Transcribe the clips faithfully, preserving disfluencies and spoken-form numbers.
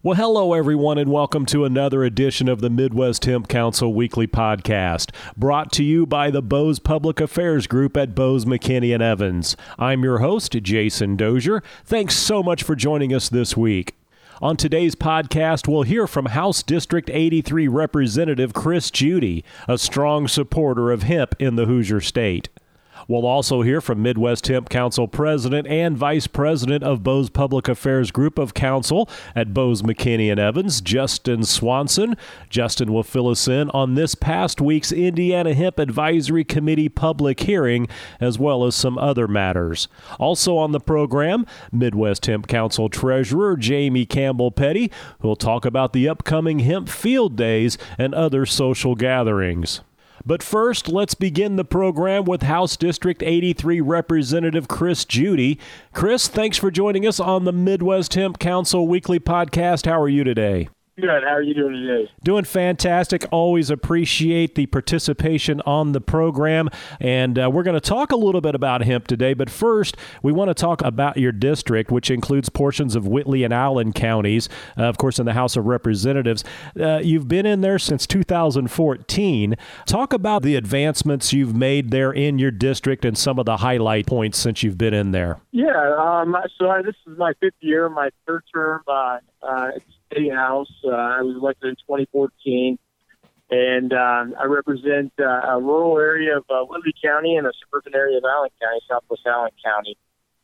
Well, hello, everyone, and welcome to another edition of the Midwest Hemp Council Weekly Podcast, brought to you by the Bose Public Affairs Group at Bose, McKinney and Evans. I'm your host, Jason Dozier. Thanks so much for joining us this week. On today's podcast, we'll hear from House District eighty-three Representative Chris Judy, a strong supporter of hemp in the Hoosier State. We'll also hear from Midwest Hemp Council President and Vice President of Bose Public Affairs Group of Council at Bose, McKinney and Evans, Justin Swanson. Justin will fill us in on this past week's Indiana Hemp Advisory Committee public hearing, as well as some other matters. Also on the program, Midwest Hemp Council Treasurer Jamie Campbell-Petty, who will talk about the upcoming hemp field days and other social gatherings. But first, let's begin the program with House District eighty-three Representative Chris Judy. Chris, thanks for joining us on the Midwest Hemp Council Weekly Podcast. How are you today? Good. How are you doing today? Doing fantastic. Always appreciate the participation on the program. And uh, we're going to talk a little bit about hemp today. But first, we want to talk about your district, which includes portions of Whitley and Allen counties, uh, of course, in the House of Representatives. Uh, you've been in there since two thousand fourteen. Talk about the advancements you've made there in your district and some of the highlight points since you've been in there. Yeah. Um, so I, this is my fifth year, my third term uh, uh, State House. Uh, I was elected in twenty fourteen, and um, I represent uh, a rural area of uh, Whitley County and a suburban area of Allen County, Southwest Allen County.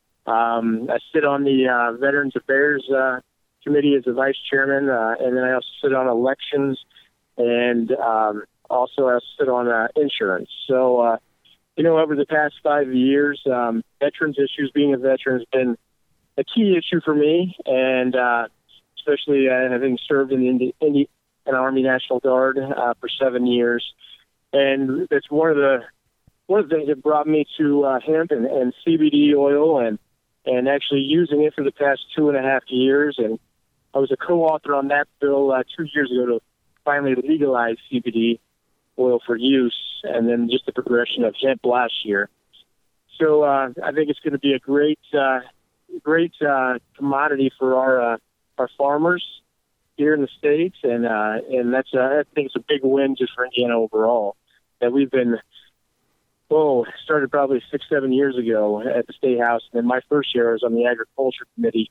Um, I sit on the uh, Veterans Affairs uh, Committee as the vice chairman, uh, and then I also sit on elections, and um, also I sit on uh, insurance. So, uh, you know, over the past five years, um, veterans issues, being a veteran, has been a key issue for me, and uh, especially uh, having served in the Indi- Indi- an Army National Guard uh, for seven years, and that's one of the one of the things that brought me to uh, hemp and, and C B D oil, and and actually using it for the past two and a half years. And I was a co-author on that bill uh, two years ago to finally legalize C B D oil for use, and then just the progression of hemp last year. So uh, I think it's going to be a great, uh, great uh, commodity for our uh, our farmers here in the States, and uh, and that's uh, I think it's a big win just for Indiana overall. That we've been, oh, started probably six, seven years ago at the State House, and then my first year I was on the Agriculture Committee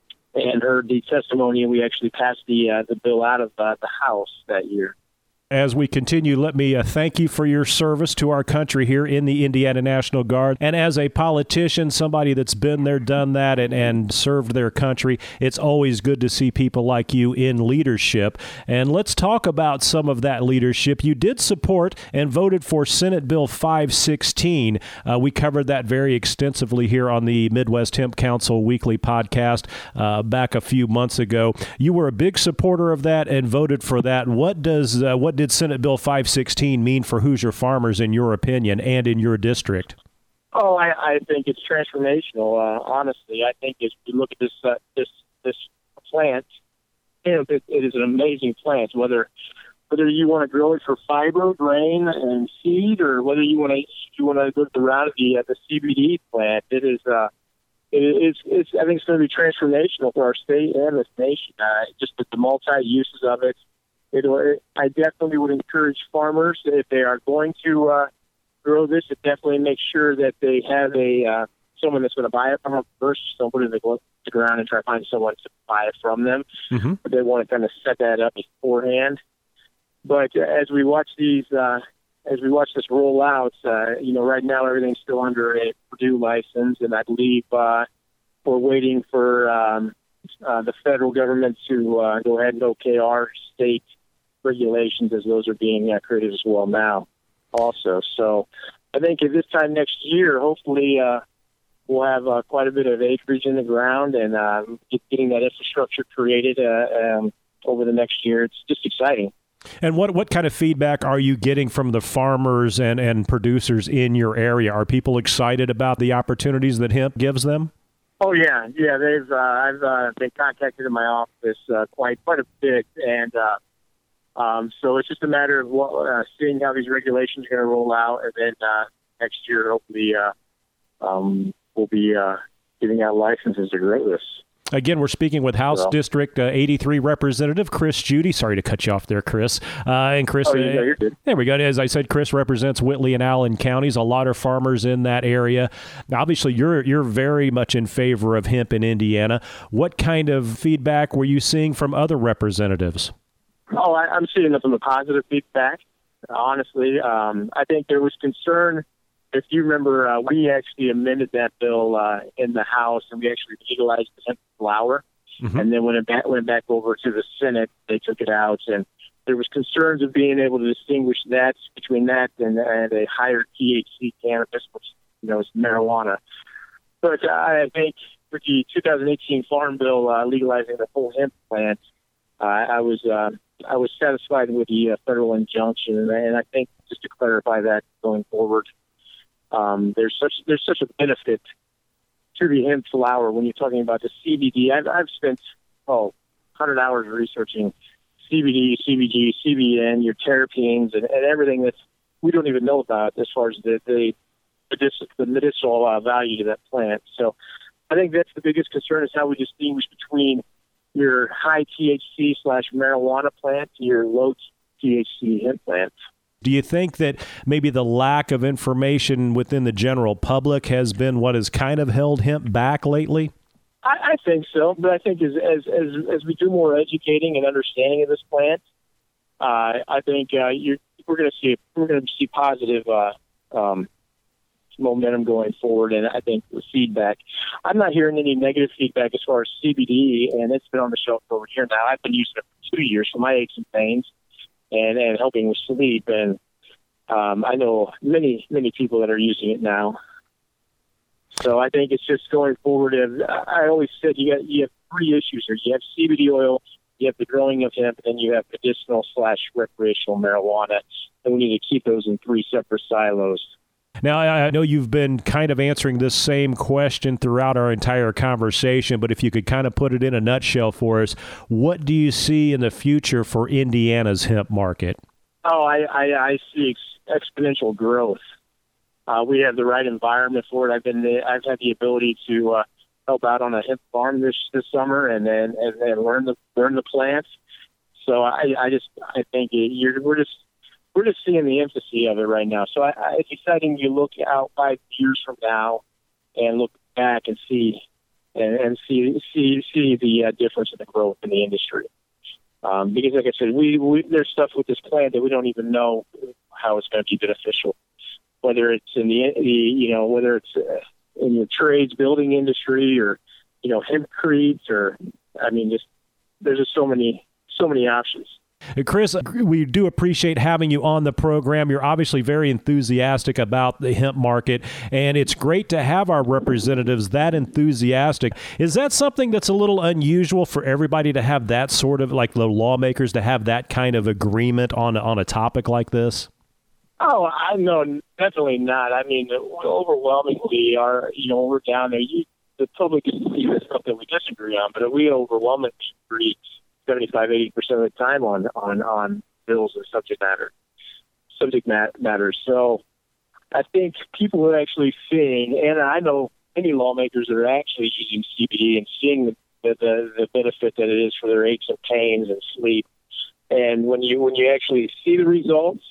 and heard the testimony, and we actually passed the uh, the bill out of uh, the House that year. As we continue, let me uh, thank you for your service to our country here in the Indiana National Guard. And as a politician, somebody that's been there, done that, and, and served their country, it's always good to see people like you in leadership. And let's talk about some of that leadership. You did support and voted for Senate Bill five sixteen. Uh, we covered that very extensively here on the Midwest Hemp Council Weekly Podcast uh, back a few months ago. You were a big supporter of that and voted for that. What does uh, what did Senate Bill five sixteen mean for Hoosier farmers, in your opinion, and in your district? Oh, I, I think it's transformational. Uh, honestly, I think if you look at this uh, this this plant, it, it is an amazing plant. Whether whether you want to grow it for fiber, grain, and seed, or whether you want to you want to go the route of the uh, the C B D plant, it is. Uh, it is. It's. I think it's going to be transformational for our state and this nation. Uh, just the, the multi uses of it. It, I definitely would encourage farmers, if they are going to uh, grow this, to definitely make sure that they have a uh, someone that's going to buy it from them first. Don't put it in the, the ground and try to find someone to buy it from them. Mm-hmm. But they want to kind of set that up beforehand. But uh, as we watch these, uh, as we watch this roll out, uh, you know, right now everything's still under a Purdue license, and I believe uh, we're waiting for um, uh, the federal government to uh, go ahead and okay our state regulations, as those are being uh, created as well now also. So I think at this time next year, hopefully uh, we'll have uh, quite a bit of acreage in the ground, and uh, getting that infrastructure created uh, um, over the next year. It's just exciting. And what, what kind of feedback are you getting from the farmers and, and producers in your area? Are people excited about the opportunities that hemp gives them? Oh yeah, yeah. They've uh, I've uh, been contacted in my office uh, quite quite a bit, and uh, Um, so it's just a matter of uh, seeing how these regulations are going to roll out, and then uh, next year, hopefully, uh, um, we'll be uh, giving out licenses to grow this. Again, we're speaking with House so. District uh, eighty-three Representative Chris Judy. Sorry to cut you off there, Chris. Uh, and Chris, oh, yeah, you're good. There we go. As I said, Chris represents Whitley and Allen counties. A lot of farmers in that area. Obviously, you're you're very much in favor of hemp in Indiana. What kind of feedback were you seeing from other representatives? Oh, I, I'm seeing some positive feedback. Honestly, um, I think there was concern. If you remember, uh, we actually amended that bill uh, in the House, and we actually legalized the hemp flower. Mm-hmm. And then when it back, went back over to the Senate, they took it out, and there was concerns of being able to distinguish that between that and, and a higher T H C cannabis, which you know is marijuana. But uh, I think for the two thousand eighteen Farm Bill uh, legalizing the whole hemp plant, uh, I was uh, I was satisfied with the uh, federal injunction, and, and I think just to clarify that going forward. Um, there's such there's such a benefit to the hemp flower when you're talking about the C B D. I've, I've spent oh one hundred hours researching C B D, C B G, C B N, your terpenes, and, and everything that we don't even know about as far as the the, the medicinal uh, value to that plant. So I think that's the biggest concern is how we distinguish between your high T H C slash marijuana plant to your low T H C hemp plant. Do you think that maybe the lack of information within the general public has been what has kind of held hemp back lately? I, I think so, but I think as as as, as we do more educating and understanding of this plant, uh, I think uh, you're, we're going to see we're going to see positive uh, um, momentum going forward, and I think the feedback. I'm not hearing any negative feedback as far as C B D, and it's been on the shelf over here now. I've been using it for two years for my aches and pains. And, and helping with sleep, and um, I know many, many people that are using it now. So I think it's just going forward. And I always said you got you have three issues here. You have C B D oil, you have the growing of hemp, and then you have medicinal slash recreational marijuana. And we need to keep those in three separate silos. Now, I know you've been kind of answering this same question throughout our entire conversation, but if you could kind of put it in a nutshell for us, what do you see in the future for Indiana's hemp market? Oh, I, I, I see ex- exponential growth. Uh, we have the right environment for it. I've been, I've had the ability to uh, help out on a hemp farm this this summer, and then and, and learn the learn the plants. So I, I just, I think you're, we're just. We're just seeing the infancy of it right now. So I, I, it's exciting. You look out five years from now and look back and see and, and see see see the uh, difference in the growth in the industry. Um, because, like I said, we, we there's stuff with this plant that we don't even know how it's going to be beneficial. Whether it's in the, the you know whether it's uh, in the trades, building industry, or you know hempcretes, or I mean, just there's just so many so many options. Chris, we do appreciate having you on the program. You're obviously very enthusiastic about the hemp market, and it's great to have our representatives that enthusiastic. Is that something that's a little unusual for everybody to have that sort of, like the lawmakers, to have that kind of agreement on, on a topic like this? Oh, I no, definitely not. I mean, overwhelmingly, our you know, when we're down there, you, the public can see the stuff that we disagree on, but we overwhelmingly agree seventy-five, eighty percent of the time on, on, on bills and subject matter, subject mat- matters. So I think people are actually seeing, and I know many lawmakers that are actually using C B D and seeing the, the, the benefit that it is for their aches and pains and sleep. And when you, when you actually see the results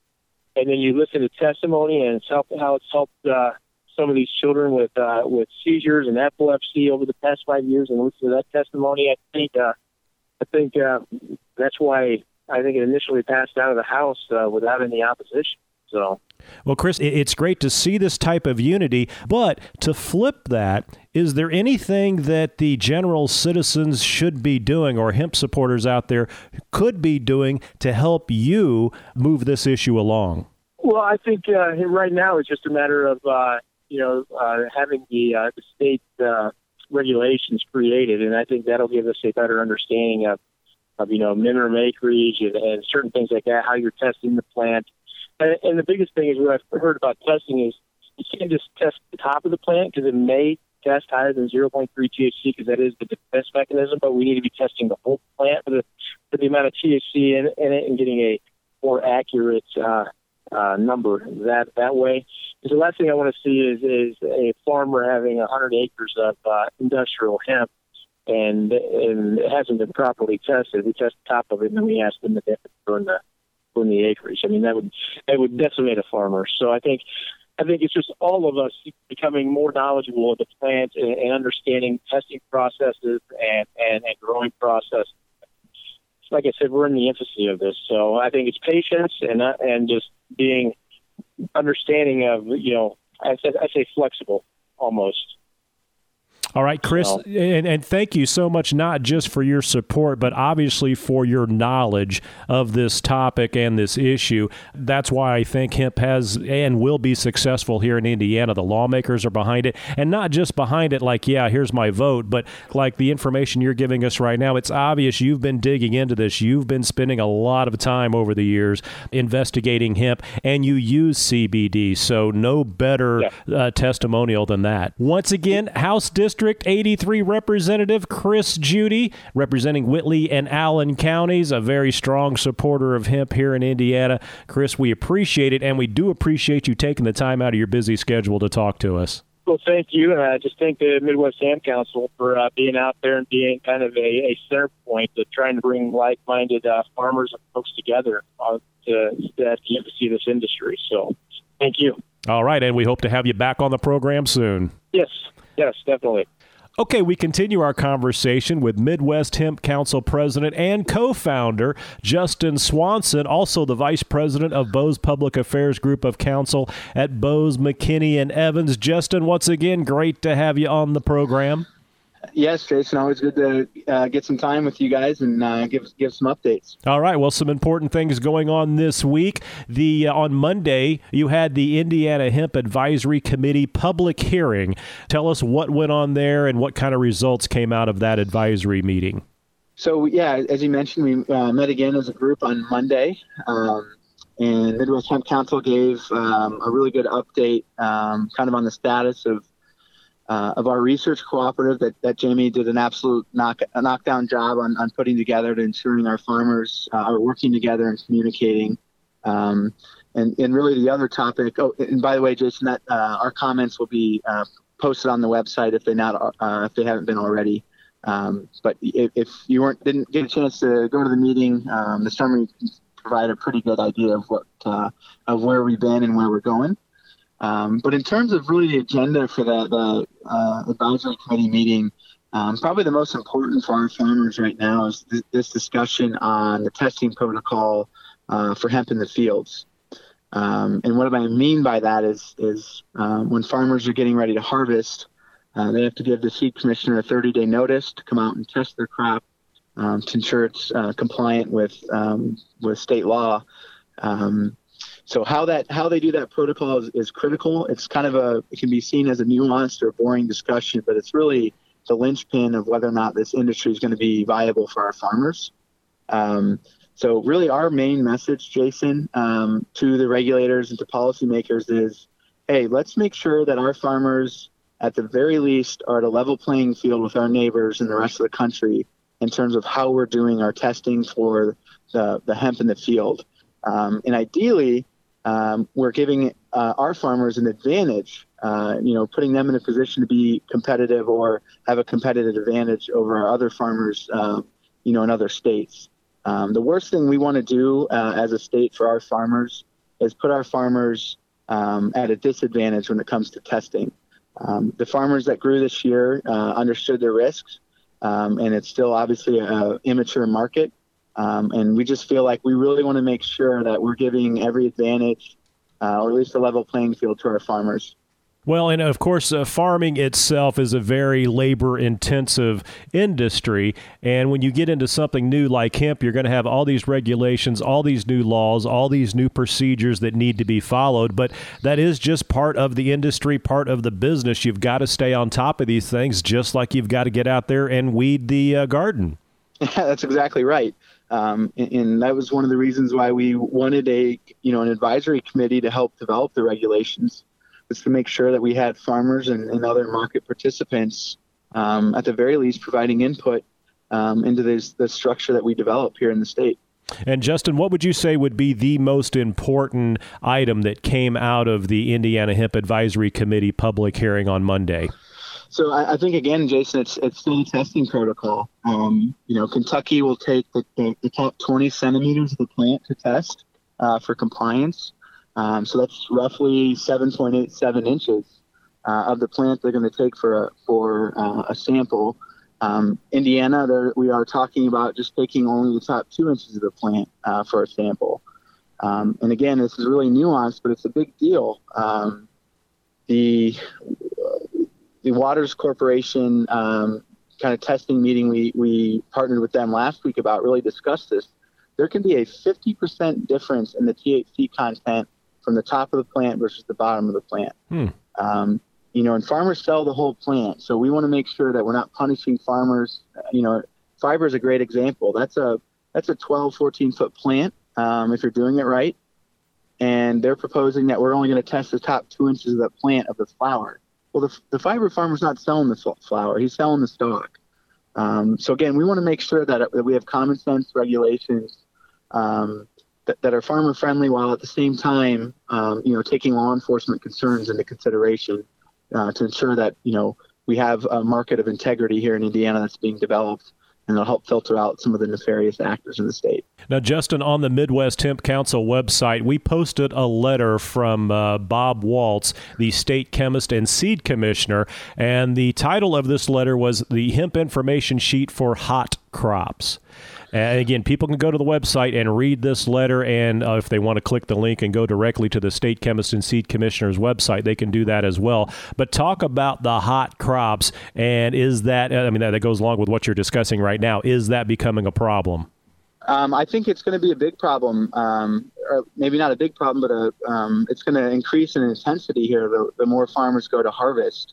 and then you listen to testimony and it's helped, how it's helped uh, some of these children with, uh, with seizures and epilepsy over the past five years and listen to that testimony, I think, uh, I think uh, that's why I think it initially passed out of the House uh, without any opposition. So, well, Chris, it's great to see this type of unity, but to flip that, is there anything that the general citizens should be doing or hemp supporters out there could be doing to help you move this issue along? Well, I think uh, right now it's just a matter of, uh, you know, uh, having the, uh, the state uh, regulations created, and I think that'll give us a better understanding of, of you know, minimum acreage and, and certain things like that, how you're testing the plant. And, and the biggest thing is what I've heard about testing is you can't just test the top of the plant because it may test higher than zero point three T H C because that is the defense mechanism, but we need to be testing the whole plant for the, for the amount of T H C in, in it and getting a more accurate uh, uh, number that that way. Because the last thing I want to see is, is a farmer having one hundred acres of uh, industrial hemp and and it hasn't been properly tested. We test the top of it, and then we ask them to burn the burn the acreage. I mean, that would that would decimate a farmer. So I think I think it's just all of us becoming more knowledgeable of the plant and, and understanding testing processes and, and, and growing process. Like I said, we're in the infancy of this, so I think it's patience and uh, and just being understanding of, you know, I said I say flexible almost. All right, Chris, So, and, and thank you so much, not just for your support, but obviously for your knowledge of this topic and this issue. That's why I think hemp has and will be successful here in Indiana. The lawmakers are behind it, and not just behind it like, yeah, here's my vote, but like the information you're giving us right now. It's obvious you've been digging into this. You've been spending a lot of time over the years investigating hemp, and you use C B D, so no better Yeah. uh, testimonial than that. Once again, House District eighty-three Representative Chris Judy, representing Whitley and Allen counties, a very strong supporter of hemp here in Indiana. Chris, we appreciate it, and we do appreciate you taking the time out of your busy schedule to talk to us. Well, thank you, and I just thank the Midwest Hemp Council for uh, being out there and being kind of a, a center point of trying to bring like-minded uh, farmers and folks together uh, to, to the infancy of this industry. So, thank you. All right, and we hope to have you back on the program soon. Yes, yes, definitely. Okay, we continue our conversation with Midwest Hemp Council President and co-founder Justin Swanson, also the Vice President of Bose Public Affairs Group of Counsel at Bose, McKinney and Evans. Justin, once again, great to have you on the program. Yes, Jason, always good to uh, get some time with you guys and uh, give give some updates. All right, well, some important things going on this week. The uh, on Monday, you had the Indiana Hemp Advisory Committee public hearing. Tell us what went on there and what kind of results came out of that advisory meeting. So, yeah, as you mentioned, we uh, met again as a group on Monday, um, and Midwest Hemp Council gave um, a really good update um, kind of on the status of Uh, of our research cooperative that, that Jamie did an absolute knock, a knockdown job on, on putting together to ensuring our farmers uh, are working together and communicating. Um, and, and really the other topic, oh, and by the way, Jason, that uh, our comments will be uh, posted on the website if they not uh, if they haven't been already. Um, but if, if you weren't didn't get a chance to go to the meeting, um, the summary can provide a pretty good idea of what uh, of where we've been and where we're going. Um, but in terms of really the agenda for the, the uh, advisory committee meeting, um, probably the most important for our farmers right now is th- this discussion on the testing protocol uh, for hemp in the fields. Um, and what I mean by that is, is um, when farmers are getting ready to harvest, uh, they have to give the seed commissioner a thirty-day notice to come out and test their crop um, to ensure it's uh, compliant with um, with state law. Um, So how that how they do that protocol is, is critical. It's kind of a it can be seen as a nuanced or boring discussion, but it's really the linchpin of whether or not this industry is going to be viable for our farmers. Um, so really, our main message, Jason, um, to the regulators and to policymakers is, hey, let's make sure that our farmers, at the very least, are at a level playing field with our neighbors and the rest of the country in terms of how we're doing our testing for the the hemp in the field. Um, and ideally, um, we're giving uh, our farmers an advantage, uh, you know, putting them in a position to be competitive or have a competitive advantage over our other farmers, uh, you know, in other states. Um, the worst thing we want to do uh, as a state for our farmers is put our farmers um, at a disadvantage when it comes to testing. Um, the farmers that grew this year uh, understood their risks, um, and it's still obviously an immature market. Um, and we just feel like we really want to make sure that we're giving every advantage, uh, or at least a level playing field to our farmers. Well, and of course, uh, farming itself is a very labor-intensive industry. And when you get into something new like hemp, you're going to have all these regulations, all these new laws, all these new procedures that need to be followed. But that is just part of the industry, part of the business. You've got to stay on top of these things, just like you've got to get out there and weed the uh, garden. Yeah, that's exactly right. Um, and, and that was one of the reasons why we wanted a, you know, an advisory committee to help develop the regulations, was to make sure that we had farmers and, and other market participants, um, at the very least, providing input um, into this, the structure that we develop here in the state. And Justin, what would you say would be the most important item that came out of the Indiana Hemp Advisory Committee public hearing on Monday? So I, I think, again, Jason, it's it's still a testing protocol. Um, you know, Kentucky will take the, the, the top twenty centimeters of the plant to test uh, for compliance. Um, so that's roughly seven point eight seven inches uh, of the plant they're going to take for a, for uh, a sample. Um, Indiana, we are talking about just taking only the top two inches of the plant uh, for a sample. Um, and again, this is really nuanced, but it's a big deal. Um, the the Waters Corporation um, kind of testing meeting we, we partnered with them last week about really discussed this. There can be a fifty percent difference in the T H C content from the top of the plant versus the bottom of the plant. Hmm. Um, you know, and farmers sell the whole plant. So we want to make sure that we're not punishing farmers. You know, fiber is a great example. That's a, that's a twelve, fourteen foot plant. Um, if you're doing it right, and they're proposing that we're only going to test the top two inches of the plant of the flower. Well, the, the fiber farmer's not selling the flower; he's selling the stalk. Um, so again, we want to make sure that, that we have common sense regulations um, that, that are farmer friendly, while at the same time, um, you know, taking law enforcement concerns into consideration uh, to ensure that you know we have a market of integrity here in Indiana that's being developed. And it'll help filter out some of the nefarious actors in the state. Now, Justin, on the Midwest Hemp Council website, we posted a letter from uh, Bob Waltz, the state chemist and seed commissioner, and the title of this letter was the Hemp Information Sheet for Hot Crops. And again, people can go to the website and read this letter, and uh, if they want to click the link and go directly to the State Chemist and Seed Commissioner's website, they can do that as well. But talk about the hot crops, and is that, I mean, that, that goes along with what you're discussing right now. Is that becoming a problem? Um, I think it's going to be a big problem, um, or maybe not a big problem, but a, um, it's going to increase in intensity here the, the more farmers go to harvest.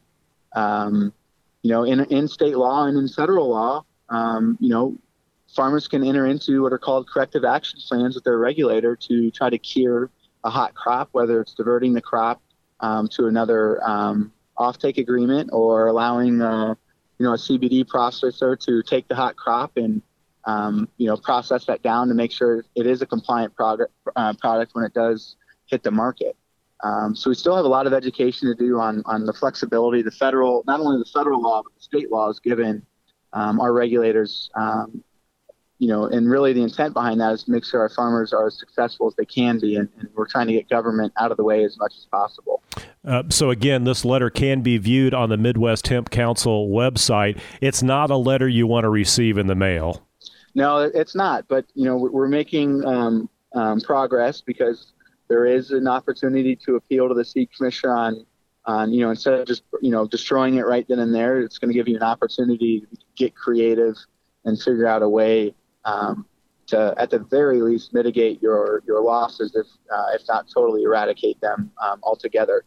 Um, you know, in, in state law and in federal law, um, you know, farmers can enter into what are called corrective action plans with their regulator to try to cure a hot crop, whether it's diverting the crop um, to another um, offtake agreement or allowing uh, you know a C B D processor to take the hot crop and um, you know process that down to make sure it is a compliant product uh, product when it does hit the market. Um, so we still have a lot of education to do on on the flexibility, the federal, not only the federal law but the state laws given um, our regulators. Um, You know, and really the intent behind that is to make sure our farmers are as successful as they can be, and, and we're trying to get government out of the way as much as possible. Uh, so again, this letter can be viewed on the Midwest Hemp Council website. It's not a letter you want to receive in the mail. No, it's not. But, you know, we're making um, um, progress because there is an opportunity to appeal to the seed commissioner on, on, you know, instead of just, you know, destroying it right then and there, it's going to give you an opportunity to get creative and figure out a way Um, to, at the very least, mitigate your, your losses, if uh, if not totally eradicate them um, altogether.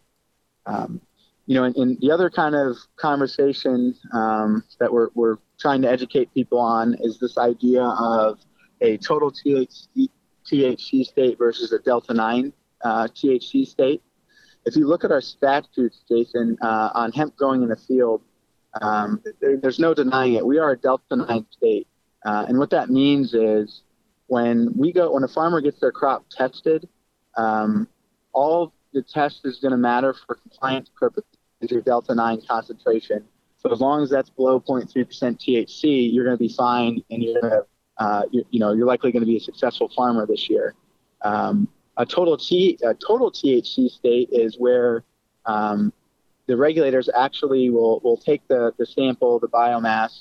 Um, you know, and, and the other kind of conversation um, that we're we're trying to educate people on is this idea of a total T H C, T H C state versus a Delta nine uh, T H C state. If you look at our statutes, Jason, uh, on hemp growing in the field, um, there, there's no denying it. We are a Delta nine state. Uh, and what that means is when we go, when a farmer gets their crop tested, um, all the test is going to matter for compliance purposes is your Delta nine concentration. So as long as that's below zero point three percent T H C, you're going to be fine, and you're going to, uh, you, you know, you're likely going to be a successful farmer this year. Um, a total T, a total T H C state is where um, the regulators actually will will take the the sample, the biomass.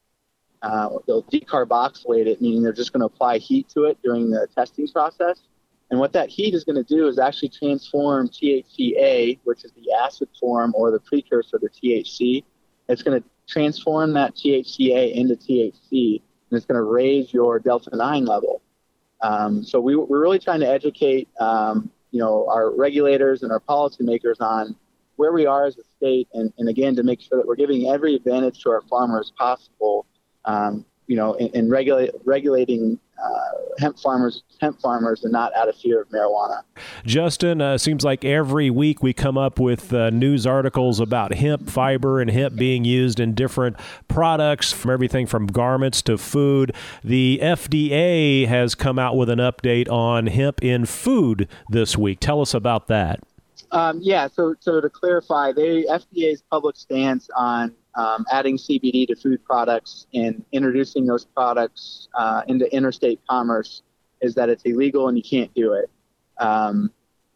Uh, they'll decarboxylate it, meaning they're just going to apply heat to it during the testing process. And what that heat is going to do is actually transform T H C A, which is the acid form or the precursor to T H C. It's going to transform that T H C A into T H C, and it's going to raise your Delta nine level. Um, so we, we're really trying to educate, um, you know, our regulators and our policymakers on where we are as a state, and, and again, to make sure that we're giving every advantage to our farmers possible. Um, you know, in, in regulate, regulating uh, hemp farmers, hemp farmers, and not out of fear of marijuana. Justin, uh, seems like every week we come up with uh, news articles about hemp fiber and hemp being used in different products, from everything from garments to food. The F D A has come out with an update on hemp in food this week. Tell us about that. Um, yeah, so so to clarify, they F D A's public stance on um, adding C B D to food products and introducing those products uh, into interstate commerce is that it's illegal and you can't do it. Um,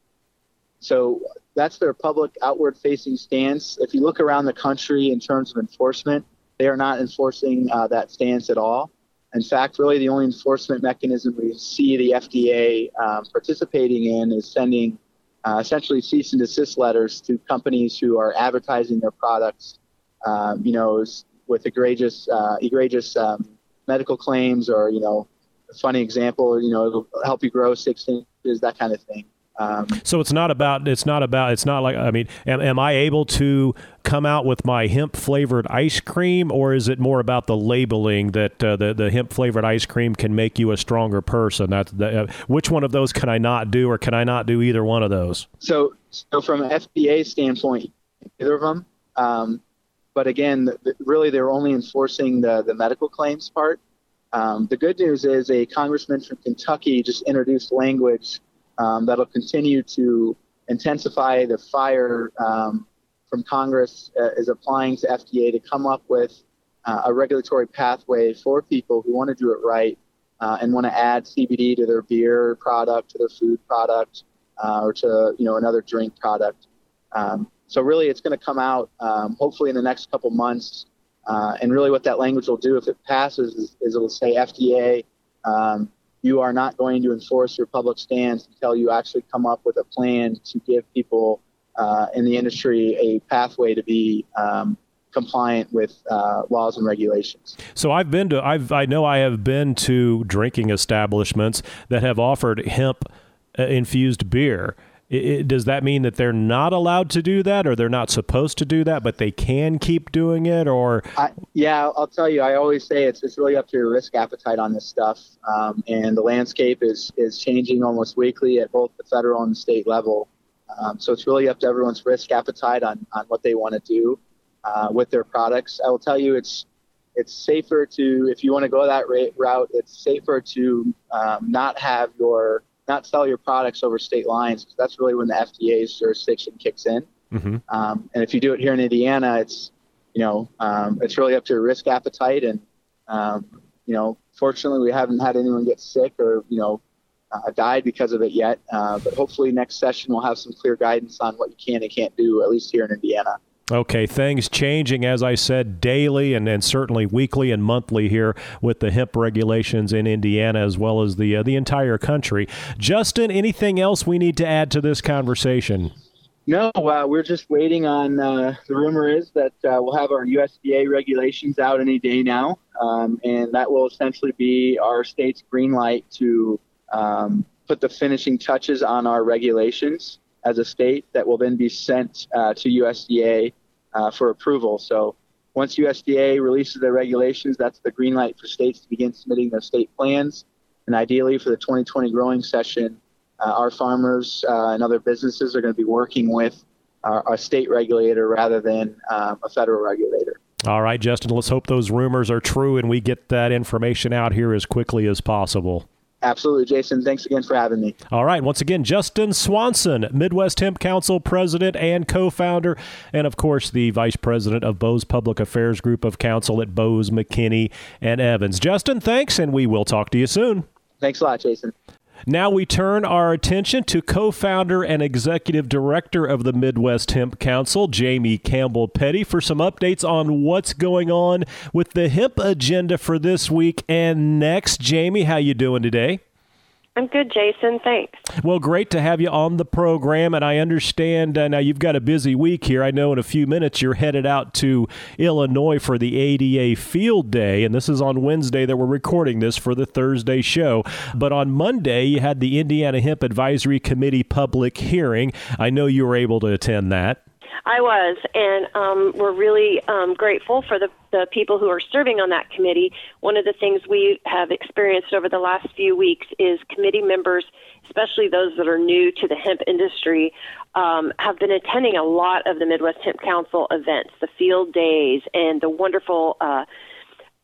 so that's their public outward-facing stance. If you look around the country in terms of enforcement, they are not enforcing uh, that stance at all. In fact, really the only enforcement mechanism we see the F D A um, participating in is sending Uh, essentially cease and desist letters to companies who are advertising their products, um, you know, with egregious, uh, egregious um, medical claims, or, you know, a funny example, you know, it'll help you grow six inches, that kind of thing. Um, so it's not about, it's not about, it's not like, I mean, am, am I able to come out with my hemp flavored ice cream, or is it more about the labeling that uh, the, the hemp flavored ice cream can make you a stronger person? That's the, uh, which one of those can I not do, or can I not do either one of those? So, so from an F D A standpoint, either of them. Um, but again, the, the, really they're only enforcing the, the medical claims part. Um, the good news is a congressman from Kentucky just introduced language Um, that'll continue to intensify the fire um, from Congress uh, is applying to F D A to come up with uh, a regulatory pathway for people who want to do it right uh, and want to add C B D to their beer product, to their food product, uh, or to, you know, another drink product. Um, so really it's going to come out um, hopefully in the next couple months. Uh, and really what that language will do if it passes is, is it will say F D A, um, you are not going to enforce your public stance until you actually come up with a plan to give people uh, in the industry a pathway to be um, compliant with uh, laws and regulations. So I've been to, I've, I know I have been to drinking establishments that have offered hemp uh, infused beer. It, it, does that mean that they're not allowed to do that, or they're not supposed to do that, but they can keep doing it? Or I, yeah, I'll tell you, I always say it's it's really up to your risk appetite on this stuff, um, and the landscape is is changing almost weekly at both the federal and the state level. Um, so it's really up to everyone's risk appetite on on what they want to do uh, with their products. I will tell you, it's it's safer to, if you want to go that route, it's safer to um, not have your not sell your products over state lines, because that's really when the F D A's jurisdiction kicks in. Mm-hmm. Um, and if you do it here in Indiana, it's, you know, um, it's really up to your risk appetite. And, um, you know, fortunately we haven't had anyone get sick or, you know, uh, died because of it yet. Uh, but hopefully next session we'll have some clear guidance on what you can and can't do, at least here in Indiana. Okay, things changing, as I said, daily and, and certainly weekly and monthly here with the hemp regulations in Indiana, as well as the uh, the entire country. Justin, anything else we need to add to this conversation? No, uh, we're just waiting on, uh, the rumor is that uh, we'll have our U S D A regulations out any day now, um, and that will essentially be our state's green light to um, put the finishing touches on our regulations as a state that will then be sent uh, to U S D A uh, for approval. So once U S D A releases their regulations, that's the green light for states to begin submitting their state plans. And ideally for the twenty twenty growing session, uh, our farmers uh, and other businesses are going to be working with our, our state regulator rather than um, a federal regulator. All right, Justin, let's hope those rumors are true and we get that information out here as quickly as possible. Absolutely, Jason. Thanks again for having me. All right. Once again, Justin Swanson, Midwest Hemp Council president and co-founder, and of course, the vice president of Bose Public Affairs Group of Counsel at Bose, McKinney, and Evans. Justin, thanks, and we will talk to you soon. Thanks a lot, Jason. Now we turn our attention to co-founder and executive director of the Midwest Hemp Council, Jamie Campbell Petty, for some updates on what's going on with the hemp agenda for this week and next. Jamie, how you doing today? I'm good, Jason. Thanks. Well, great to have you on the program, and I understand uh, now you've got a busy week here. I know in a few minutes you're headed out to Illinois for the A D A Field Day, and this is on Wednesday that we're recording this for the Thursday show. But on Monday, you had the Indiana Hemp Advisory Committee public hearing. I know you were able to attend that. I was, and um, we're really um, grateful for the, the people who are serving on that committee. One of the things we have experienced over the last few weeks is committee members, especially those that are new to the hemp industry, um, have been attending a lot of the Midwest Hemp Council events, the field days, and the wonderful uh,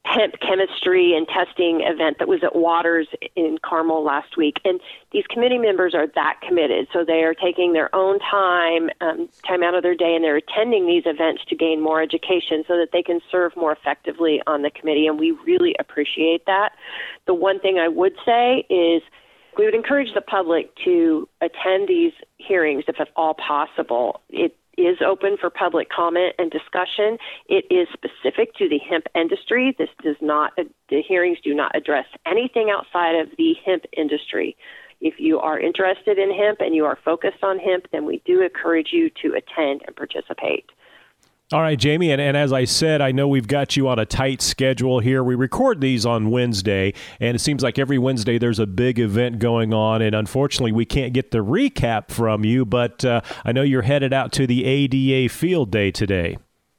hemp chemistry and testing event that was at Waters in Carmel last week. And these committee members are that committed. So they are taking their own time, um, time out of their day, and they're attending these events to gain more education so that they can serve more effectively on the committee. And we really appreciate that. The one thing I would say is we would encourage the public to attend these hearings if at all possible. It is open for public comment and discussion. It is specific to the hemp industry. This does not, the hearings do not address anything outside of the hemp industry. If you are interested in hemp and you are focused on hemp, then we do encourage you to attend and participate. All right, Jamie, and, and as I said, I know we've got you on a tight schedule here. We record these on Wednesday, and it seems like every Wednesday there's a big event going on, and unfortunately we can't get the recap from you, but uh, I know you're headed out to the A D A Field Day today.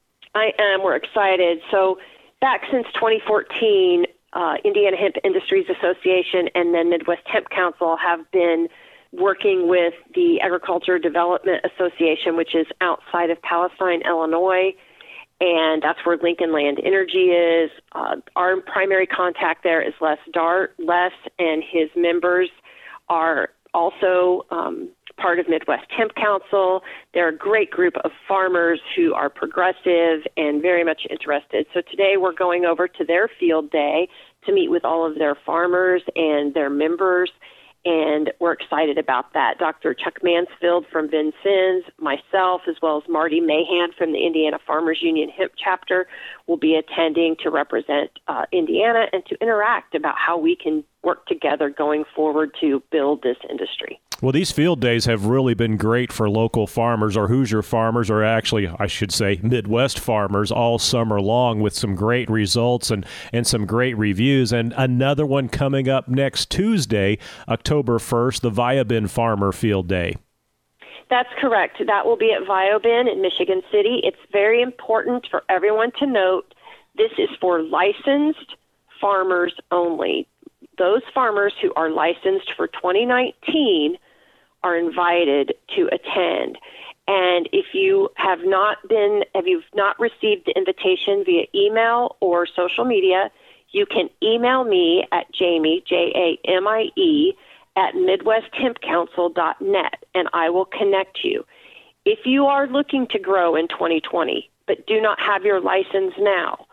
I am. We're excited. So back since twenty fourteen, uh, Indiana Hemp Industries Association and then Midwest Hemp Council have been working with the Agriculture Development Association, which is outside of Palestine, Illinois, and that's where Lincoln Land Energy is. Uh, our primary contact there is Les Dart. Les and his members are also um, part of Midwest Hemp Council. They're a great group of farmers who are progressive and very much interested. So today we're going over to their field day to meet with all of their farmers and their members, and we're excited about that. Doctor Chuck Mansfield from Vincennes, myself, as well as Marty Mahan from the Indiana Farmers Union Hemp Chapter will be attending to represent uh, Indiana and to interact about how we can work together going forward to build this industry. Well, these field days have really been great for local farmers, or Hoosier farmers, or actually, I should say, Midwest farmers all summer long, with some great results and, and some great reviews. And another one coming up next Tuesday, October first, the Viobin Farmer Field Day. That's correct. That will be at Viobin in Michigan City. It's very important for everyone to note this is for licensed farmers only. Those farmers who are licensed for twenty nineteen are invited to attend. And if you have not been, if you've not received the invitation via email or social media, you can email me at Jamie, J A M I E, at midwest hemp council dot net, and I will connect you. If you are looking to grow in twenty twenty, but do not have your license now,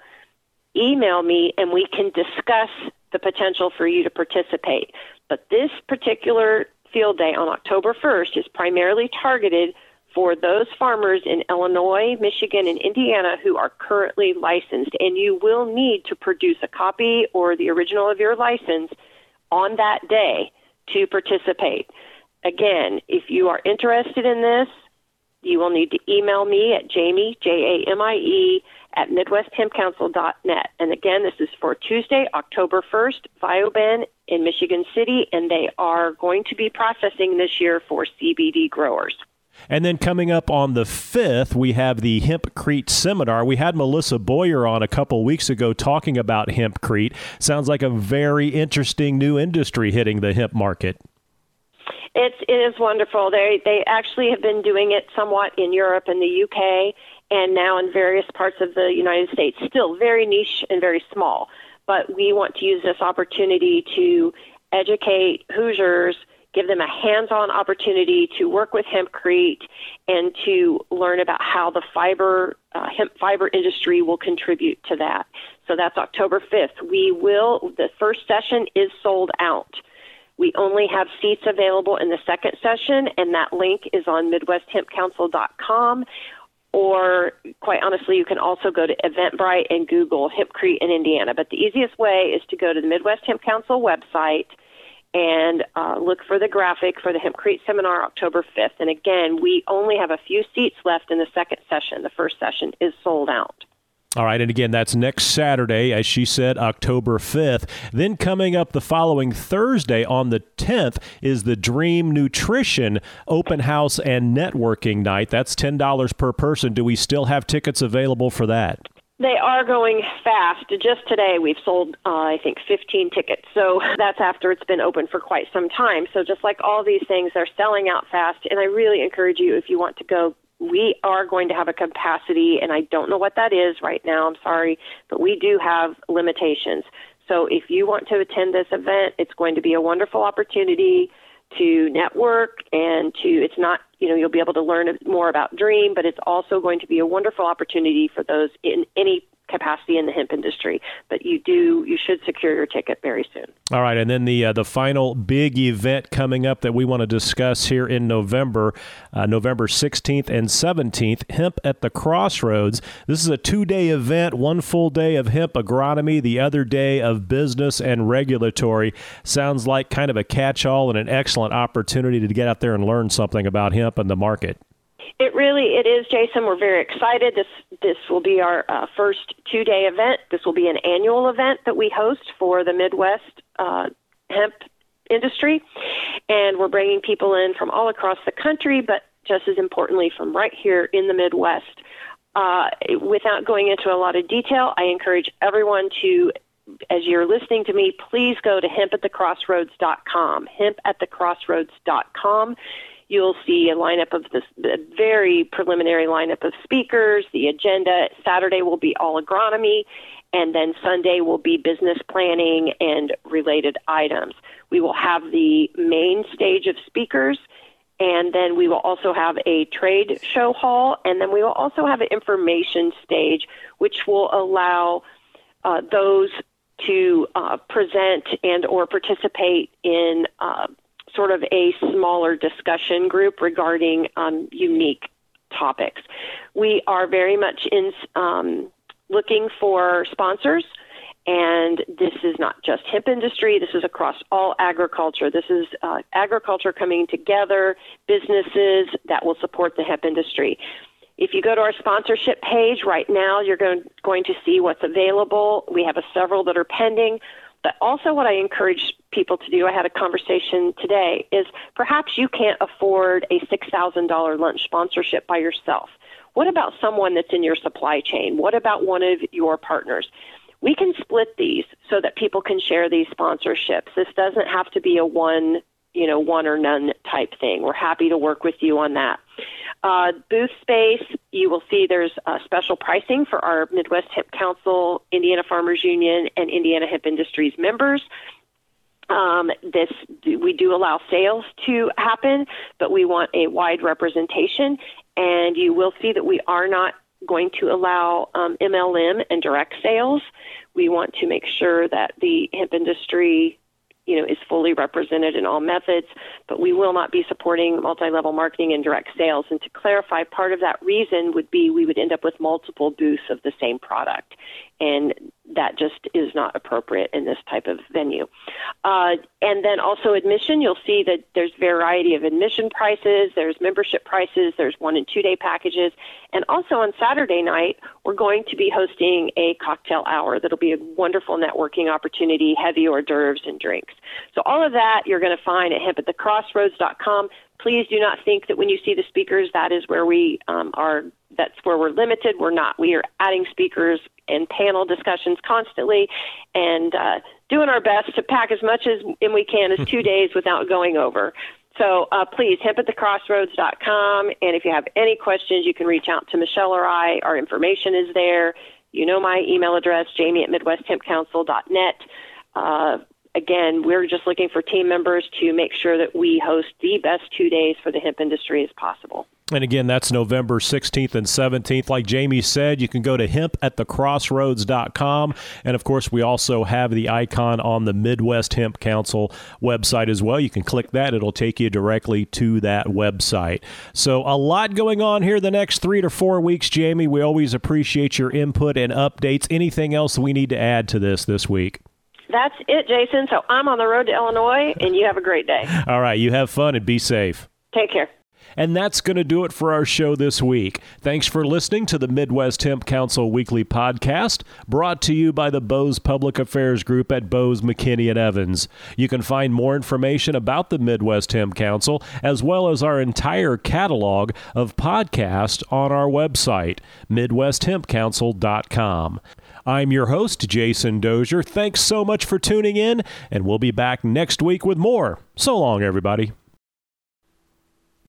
email me and we can discuss the potential for you to participate. But this particular field day on October first is primarily targeted for those farmers in Illinois, Michigan, and Indiana who are currently licensed, and you will need to produce a copy or the original of your license on that day to participate. Again, if you are interested in this, you will need to email me at Jamie, J A M I E, at midwest hemp council dot net. And again, this is for Tuesday, October first, Viobin in Michigan City, and they are going to be processing this year for C B D growers. And then coming up on the fifth, we have the Hempcrete Seminar. We had Melissa Boyer on a couple weeks ago talking about Hempcrete. Sounds like a very interesting new industry hitting the hemp market. It's, it is wonderful. They they actually have been doing it somewhat in Europe and the U K, and now in various parts of the United States. Still very niche and very small. But we want to use this opportunity to educate Hoosiers, give them a hands-on opportunity to work with Hempcrete and to learn about how the fiber uh, hemp fiber industry will contribute to that. So that's October fifth. We will, the first session is sold out. We only have seats available in the second session, and that link is on midwest hemp council dot com. Or, quite honestly, you can also go to Eventbrite and Google Hempcrete in Indiana. But the easiest way is to go to the Midwest Hemp Council website and uh, look for the graphic for the Hempcrete Seminar October fifth. And again, we only have a few seats left in the second session. The first session is sold out. All right, and again, that's next Saturday, as she said, October fifth. Then coming up the following Thursday on the tenth is the Dream Nutrition Open House and Networking Night. That's ten dollars per person. Do we still have tickets available for that? They are going fast. Just today we've sold, uh, I think, fifteen tickets. So that's after it's been open for quite some time. So just like all these things, they're selling out fast. And I really encourage you, if you want to go, we are going to have a capacity, and I don't know what that is right now, I'm sorry, but we do have limitations. So if you want to attend this event, it's going to be a wonderful opportunity to network and to, it's not, you know, you'll be able to learn more about Dream, but it's also going to be a wonderful opportunity for those in any capacity in the hemp industry. But you do, you should secure your ticket very soon. All right, and then the uh, the final big event coming up that we want to discuss here in November, uh, November sixteenth and seventeenth, Hemp at the Crossroads. This is a two-day event, one full day of hemp agronomy, the other day of business and regulatory. Sounds like kind of a catch-all and an excellent opportunity to get out there and learn something about hemp and the market. It really, it is, Jason. We're very excited. This this will be our uh, first two-day event. This will be an annual event that we host for the Midwest uh, hemp industry, and we're bringing people in from all across the country, but just as importantly, from right here in the Midwest. Uh, without going into a lot of detail, I encourage everyone to, as you're listening to me, please go to hemp at the crossroads dot com, hemp at the crossroads dot com. You'll see a lineup of this, a very preliminary lineup of speakers. The agenda Saturday will be all agronomy, and then Sunday will be business planning and related items. We will have the main stage of speakers, and then we will also have a trade show hall, and then we will also have an information stage, which will allow uh, those to uh, present and or participate in uh, sort of a smaller discussion group regarding um, unique topics. We are very much in um, looking for sponsors, and this is not just hemp industry. This is across all agriculture. This is uh, agriculture coming together, businesses that will support the hemp industry. If you go to our sponsorship page right now, you're going, going to see what's available. We have a several that are pending. But also what I encourage people to do, I had a conversation today, is perhaps you can't afford a six thousand dollars lunch sponsorship by yourself. What about someone that's in your supply chain? What about one of your partners? We can split these so that people can share these sponsorships. This doesn't have to be a one, you know, one or none type thing. We're happy to work with you on that. Uh, booth space, you will see there's uh, special pricing for our Midwest Hemp Council, Indiana Farmers Union, and Indiana Hemp Industries members. Um, this we do allow sales to happen, but we want a wide representation, and you will see that we are not going to allow um, M L M and direct sales. We want to make sure that the hemp industry, you know, is fully represented in all methods, but we will not be supporting multi-level marketing and direct sales. And to clarify, part of that reason would be we would end up with multiple booths of the same product, and that just is not appropriate in this type of venue. Uh, and then also admission, you'll see that there's variety of admission prices, there's membership prices, there's one and two day packages, and also on Saturday night, we're going to be hosting a cocktail hour that'll be a wonderful networking opportunity, heavy hors d'oeuvres and drinks. So all of that you're going to find at hemp at the crossroads dot com. Please do not think that when you see the speakers, that is where we um, are, that's where we're limited. We're not. We are adding speakers and panel discussions constantly, and uh, doing our best to pack as much as and we can as two days without going over. So uh, please, hemp at the crossroads dot com, and if you have any questions, you can reach out to Michelle or I. Our information is there. You know my email address, jamie at midwest hemp council dot net. Uh, again, we're just looking for team members to make sure that we host the best two days for the hemp industry as possible. And again, that's November sixteenth and seventeenth. Like Jamie said, you can go to hemp at the crossroads dot com. And, of course, we also have the icon on the Midwest Hemp Council website as well. You can click that. It'll take you directly to that website. So a lot going on here the next three to four weeks, Jamie. We always appreciate your input and updates. Anything else we need to add to this this week? That's it, Jason. So I'm on the road to Illinois, and you have a great day. All right. You have fun and be safe. Take care. And that's going to do it for our show this week. Thanks for listening to the Midwest Hemp Council Weekly Podcast, brought to you by the Bose Public Affairs Group at Bose, McKinney and Evans. You can find more information about the Midwest Hemp Council, as well as our entire catalog of podcasts on our website, midwest hemp council dot com. I'm your host, Jason Dozier. Thanks so much for tuning in, and we'll be back next week with more. So long, everybody.